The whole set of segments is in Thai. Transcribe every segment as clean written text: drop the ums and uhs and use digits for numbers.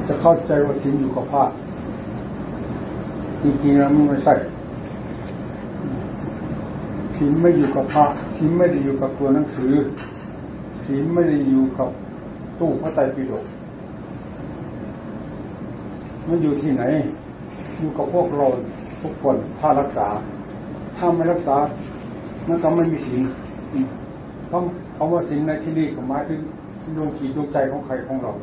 จะเข้าใจว่าศีลอยู่กับพระจริงๆแล้วมันไม่ใช่ศีลไม่อยู่กับพระศีลไม่ได้อยู่กับตัวหนังสือศีลไม่ได้อยู่กับตู้พระไตรปิฎกมันอยู่ที่ไหนอยู่กับพวกเราทุกคนถ้ารักษาถ้าไม่รักษามันก็ไม่มีศีลคำว่าศีลในที่นี้ก็หมายถึงดวงจิตดวงใจของใครของเรา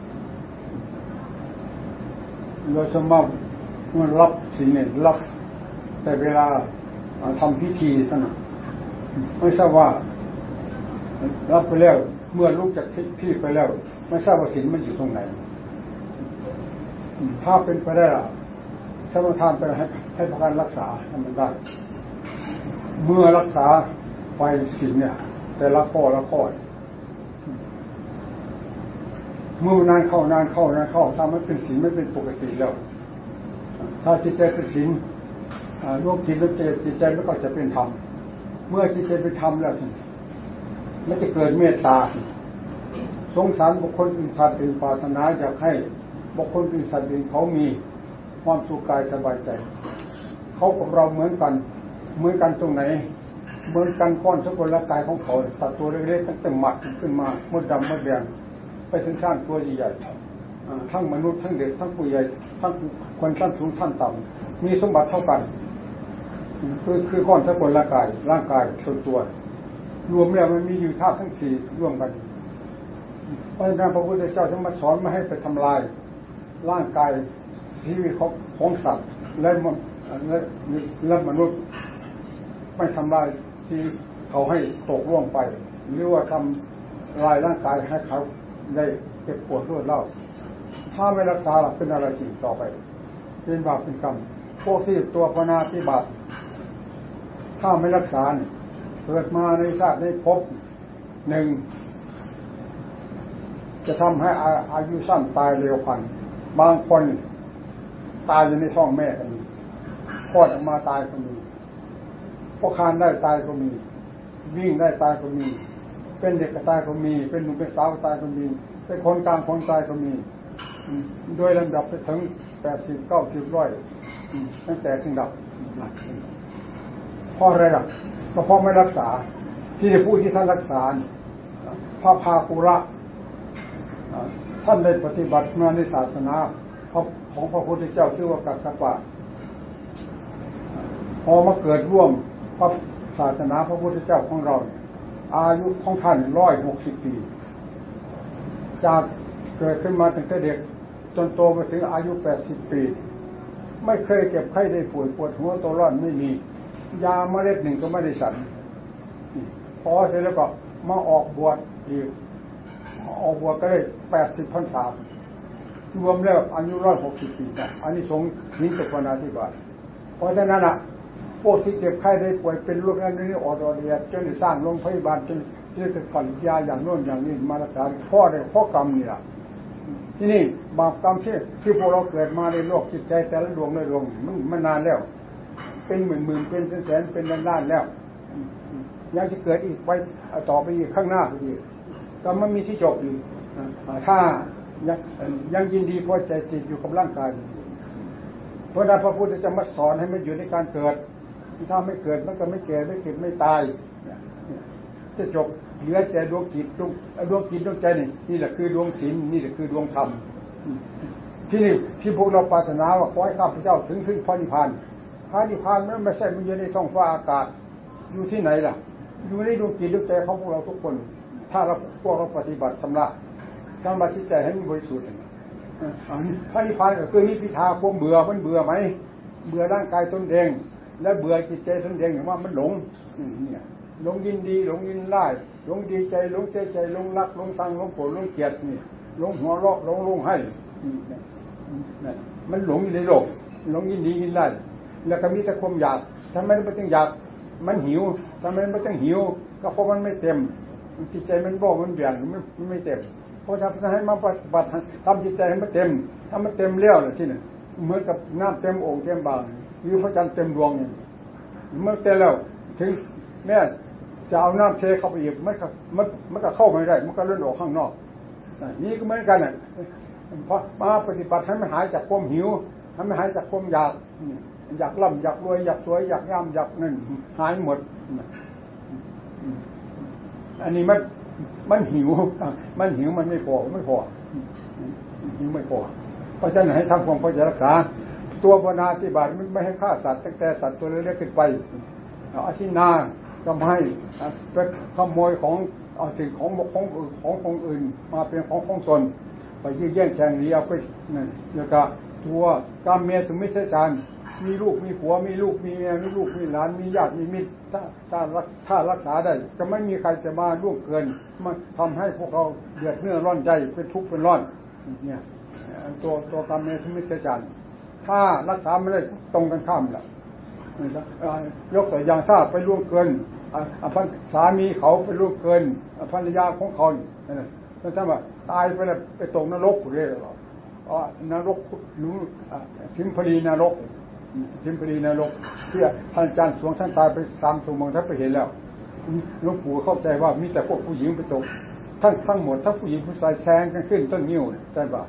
เราจะมารับศีลเนี่ยรับแต่เวลาทำพิธีเท่านั้นไม่ทราบว่ารับไปแล้วเมื่อลุกจากที่ไปแล้วไม่ทราบว่าศีลมันอยู่ตรงไหนถ้าเป็นไปได้ล่ะสมทานไปให้พระการรักษาทำมันได้เมื่อรักษาไปศีลเนี่ยแต่ละข้อเมื่อนานเข้าถ้ามันเป็นศีลไม่เป็นปกติแล้วถ้าจิตใจเป็นศีลรวมจิตแล้วจิตใจมันก็จะเป็นธรรมเมื่อจิตใจเป็นธรรมแล้วมันจะเกิดเมตตาสงสารบุคคลอื่นสัตว์อื่นปรารถนาอยากให้บุคคลอื่นสัตว์อื่นเขามีความสุขกายสบายใจเขากับเราเหมือนกันตรงไหนเหมือนกันก้อนสกุลร่างกายของเขาสัตว์ตัวเล็กๆตั้งแต่หมัดขึ้นมามดดำมดแดงไปถึงชั้นตัวใหญ่ๆทั้งมนุษย์ทั้งเด็กทั้งผู้ใหญ่ทั้งคนชั้นสูงชั้นต่ำมีสมบัติเท่ากันคือก้อนสกุลร่างกายตัวรวมแล้วมันมีอยู่ธาตุทั้งสี่ร่วมกันเพราะฉะนั้นพระพุทธเจ้าจึงมาสอนไม่ให้ไปทำลายร่างกายชีวิตของสัตว์และมนุษย์ไม่ทำลายที่เขาให้ตกล่วงไปหรือว่าทำลายร่างกายให้เขาได้เจ็บปวดรวดเล่าถ้าไม่รักษาเป็นอะไรจริงต่อไปเป็นบาปเป็นกรรมพวกที่ตัวภาวนาที่บาปถ้าไม่รักษาเกิดมาในชาติในภพหนึ่งจะทำให้อายุสั้นตายเร็วพันบางคนตายอยู่ในท้องแม่ก็มีคลอดออกมาตายก็มีพวกคานได้ตายก็มีวิ่งได้ตายก็มีเป็นเด็กก็ตายก็มีเป็นหนุ่มเป็นสาวก็ตายก็มีเป็นคนกลางคนตายก็มีโดยลำดับไปถึง80 90 100ตั้งแต่ถึงดับเพราะอะไรล่ะก็เพราะไม่รักษาที่จะพูดที่ท่านรักษาพระภาคุระท่านได้ปฏิบัติมาในศาสนาของพระพุทธเจ้าชื่อว่ากัสสปะพอมาเกิดร่วมพระศาสนาพระพุทธเจ้าของเราอายุของท่าน160 ปีจากเกิดขึ้นมาตั้งแต่เด็กจนโตมาถึงอายุ80 ปีไม่เคยเจ็บไข้ได้ป่วยปวดหัวตัวร้อนไม่มียาเมล็ดหนึ่งก็ไม่ได้ฉันพอเสร็จแล้วก็มาออกบวชอีกก็ได้80 พรรษารวมแล้วอายุ160 ปีอันนี้สงนิจปนาธิบาตเพราะฉะนั้นพวกที่เจ็บไข้ได้ป่วยเป็นโรคนั้นนี่อดเดียจนสร้างโรงพยาบาลจนจะผลิตยาอย่างโน้นอย่างนี้มารักษาข้อกรรมนี่แหละที่นี่บาปกรรมที่พวกเราเกิดมาในโลกจิตใจแต่ละดวงมันนานแล้วเป็นหมื่นเป็นแสนเป็นล้านแล้วยังจะเกิดอีกไปต่อไปอีกข้างหน้าอีกก็มันมีที่จบอยู่ถ้ายังยินดีพอใจติดอยู่กับร่างกายเพราะนั้นพระพุทธเจ้ามาสอนให้มันอยู่ในการเกิดถ้าไม่เกิดมันก็ไม่แก่ไม่เก็บไม่ตายจะจบเหลือแต่ดวงจิตดวงใจนี่แหละคือดวงศีลนี่แหละคือดวงธรรมที่พวกเราปรารถนาว่าขอให้ข้าพเจ้าถึงพระนิพพานพระนิพพานไม่ใช่มันอยู่ในท้องฟ้าอากาศอยู่ที่ไหนล่ะอยู่ในดวงจิตดวงใจของพวกเราทุกคนถ้าพวกเราปฏิบัติชำระจิตใจให้มันบริสุทธิ์พระนิพพานก็คือนิพพิทาความเบื่อมันเบื่อไหมเบื่อร่างกายตนเองและเบื่อจิตใจตนเองอย่างว่ามันหลงเนี่ยหลงยินดีหลงยินไล่หลงดีใจหลงเสียใจหลงรักหลงชังหลงโกรธหลงเกลียดนี่หลงหัวเราะหลงให้มันหลงอยู่ในโลกหลงยินดียินไล่แล้วก็มีแต่ความอยากทำไมมันต้องอยากมันหิวทำไมมันต้องหิวก็เพราะมันไม่เต็มจิตใจมันบ่มันเบี่ยงมันไม่เต็มเพราะฉะนั้นให้มาปฏิบัติทำจิตใจให้มันเต็มถ้ามันเต็มเลี้ยวเลยที่นี่เหมือนกับน้ำเต็มโอ่งเต็มบางหรือพระจันทร์เต็มดวงนี่เมื่อเต็มแล้วถึงแม่จะเอาน้ำเทเข้าไปอีกมันก็เข้าไม่ได้มันก็เลื่อนออกข้างนอกนี่ก็เหมือนกันเพราะมาปฏิบัติให้มันหายจากความหิวให้มันหายจากความอยากร่ำอยากรวยอยากสวยอยากงามอยากนั่นหายหมดอันนี้มันหิวมันไม่พอหิวไม่พอเพราะฉะนั้นให้ทำความเข้าใจรักษาตัวภาวนาปฏิบัติไม่ให้ฆ่าสัตว์ตั้งแต่สัตว์ตัวเล็กๆขึ้นไปอาทินาก็ไม่ให้ไปขโมยของสิ่งของคนอื่นมาเป็นของตนไปยื้อแย่งแข่งหนีเอาไปนั่นแล้วก็ตัวกามเมสุมิตรฌานมีลูกมีผัวมีลูกมีเมียมีลูกมีหลานมีญาติมีมิตรถ้ารักษาได้จะไม่มีใครจะมาล่วงเกินมาทำให้พวกเราเดือดเนื้อร้อนใจเป็นทุกข์เป็นร้อนเนี่ยตัวกามเมสุมิตรฌานถ้ารักษาไม่ได้ตรงกันข้ามล่ะยกตัวอย่างถ้าไปล่วงเกินสามีเขาไปล่วงเกินภรรยาของเขานั่นถ้าว่าตายไปแล้วไปตกนรกเลยหรอนรกรู้ทิมพลีนรกที่ท่านอาจารย์สวงท่านตายไป3 ชั่วโมงท่านไปเห็นแล้วหลวงปู่เข้าใจว่ามีแต่พวกผู้หญิงไปตกทั้งหมดทั้งผู้หญิงผู้ชายแซงกันขึ้นต้นนิ้วท่านว่า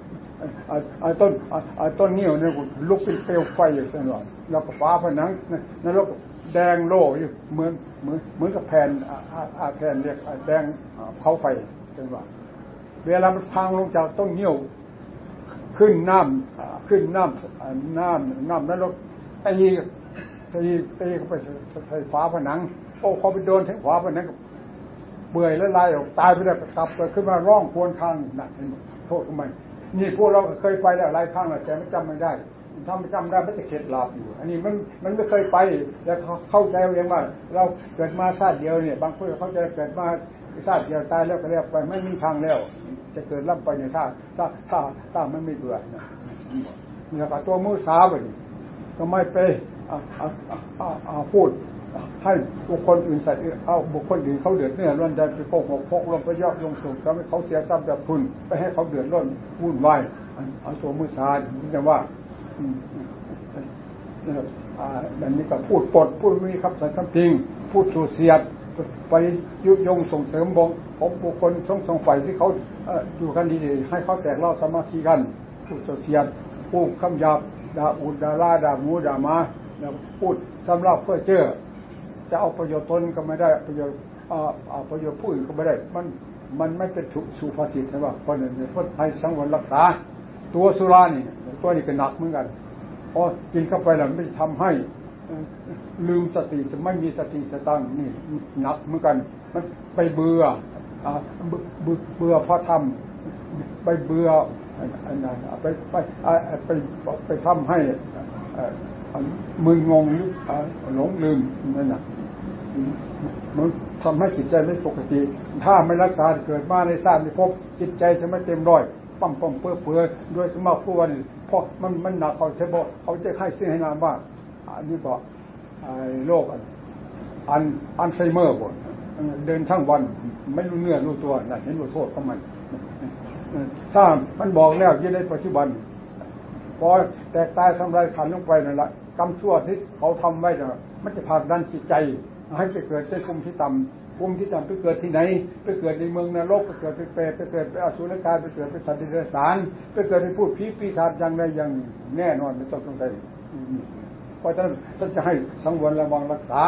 ต้นนิ้วเนี่ยลุกเป็นเปลวไฟอยู่ตลอดแล้วก็ฟ้าผนังนรกแดงโล่อยู่เหมือนกับแผ่นแผ่นเรียกแดงเผาไฟท่านว่าเวลามันพังลงจากต้นนิ้วขึ้นน้ำนรกตีเข้าไปใส่ฝาผนังโอ้เขาไปโดนทั้งฝาผนังเปื่อยและลายออกตายไปแล้วกลับขึ้นมาร้องครวญครางหนักโทษทำไมนี่พวกเราเคยไปแล้วหลายครั้งแล้วแต่ไม่จำไม่ได้ถ้าไม่จำได้มันจะเข็ดหลาบอยู่อันนี้มันไม่เคยไปแล้วเข้าใจเองว่าเราเกิดมาชาติเดียวเนี่ยบางคนเขาจะเกิดมาชาติเดียวตายแล้วก็เรียกไปไม่มีทางแล้วจะเกิดล่ำไปในถ้ามันไม่เบื่อนี่แล้วก็ตัวมือสาไปก็ไม่ไปพูดให้บุคคลอื่นใส่บุคคลอื่นเขาเดือดเนื้อร้อนใจไปโกหกพกลงไปย่อลงสูงทำให้เขาเสียทรัพย์แบบคุณไปให้เขาเดือดร้อนวุ่นวายเอาตัวมือสาจะว่าอันนี้ก็พูดปดพูดมีคำสั่งคำจริงพูดสู่เสียดไปยุยงส่งเสริมของบุคคลส่งฝ่ายที่เขาอยู่กันดีๆให้เขาแตกเล่าสมาธิกันพูดสู่เสียดพูดคำหยาบด่าอุดด่าล่าด่างูด่ามาพูดสำรับเพื่อเจ้อจะเอาประโยชน์ตนก็ไม่ได้ประโยชน์ผู้อื่นก็ไม่ได้มันไม่เป็นสุภาษิตใช่ป่ะเพราะนั่นเพราะให้สังวรรักษาตัวสุรานี่ตัวนี้ก็หนักเหมือนกันพอกินเข้าไปแล้วไม่ทำให้ลืมสติจะไม่มีสติสตังนี่หนักเหมือนกันมันไปเบื่อพอทำไปเบื่อไปทำให้มึนงงหลงลืมนั่นน่ะมันทำให้จิตใจไม่ปกติถ้าไม่รักษาเกิดมาในชาตินี้พบจิตใจจะไม่เต็มร้อยปั๊มเปื้อโดยสมควรเพราะมันหนักเขาจะให้สิ่งให้นามว่าอันนี้ก็โรคอัลไซเมอร์บ่เดินทั้งวันไม่รู้เนื้อรู้ตัวนั่นเห็นว่าโทษของมันถ้ามันบอกแล้วยิ่งในปัจจุบันพอแตกตายทำลายขันลงไปนั่นแหละกรรมชั่วที่เขาทำไว้น่ะมันจะผลักดันจิตใจให้ไปเกิดในภูมิที่ต่ำไปเกิดที่ไหนไปเกิดในเมืองนรกไปเกิดเป็นเปรตไปเกิดเป็นอสุรกายไปเกิดเป็นสัตว์เดรัจฉานไปเกิดเป็นผู้ผีปีศาจอย่างใดอย่างแน่นอนไม่ต้องสงสัยเพราะฉะนั้นท่านจะให้สังวรระวังรักษา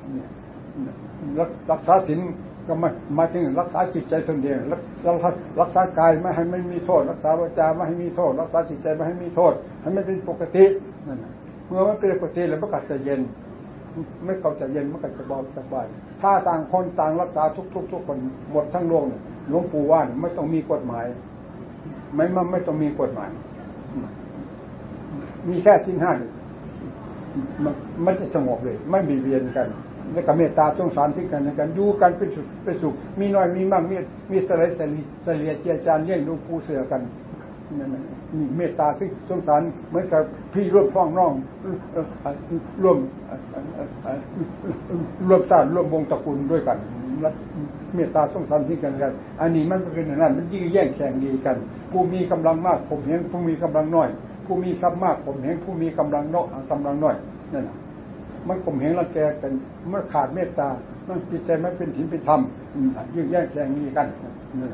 ศีลก็มาถึงรักษาจิตใจตนเองรักษากายไม่ให้ไม่มีโทษรักษาวาจาไม่ให้มีโทษรักษาจิตใจไม่ให้มีโทษให้มันเป็นปกตินั่นเมื่อมันเป็นปกติแล้วมันก็จะเย็นไม่เขาจะเย็นมันก็จะเบาสบายถ้าต่างคนต่างรักษาทุกคนหมดทั้งโลกหลวงปู่ว่าไม่ต้องมีกฎหมายไม่ต้องมีกฎหมายมีแค่ศีล 5มันจะสงบเลยไม่มีเวียนกันแล้วก็เมตตาสงสารที่กันและกันอยู่กันเป็นสุขมีน้อยมีมากมีสลายเสียเจียจานเลี้ยงลูกผู้เสือกันนี่เมตตาที่สงสารเหมือนกับพี่ร่วมฟ้องน้องร่วมชาติร่วมวงตระกูลด้วยกันเมตตาสงสารที่กันอันนี้มันเป็นอย่างนั้นมันยิ่งแย่งแข่งดีกันผู้มีกำลังมากผมเห็นผู้มีกำลังน้อยผู้มีทรัพย์มากผมเห็นผู้มีกำลังน้อยนั่นแหละมันข่มเหงรังแกกันเมื่อขาดเมตตามันจิตใจไม่เป็นศีลเป็นธรรมยิ่งแย่งแข่งดีกัน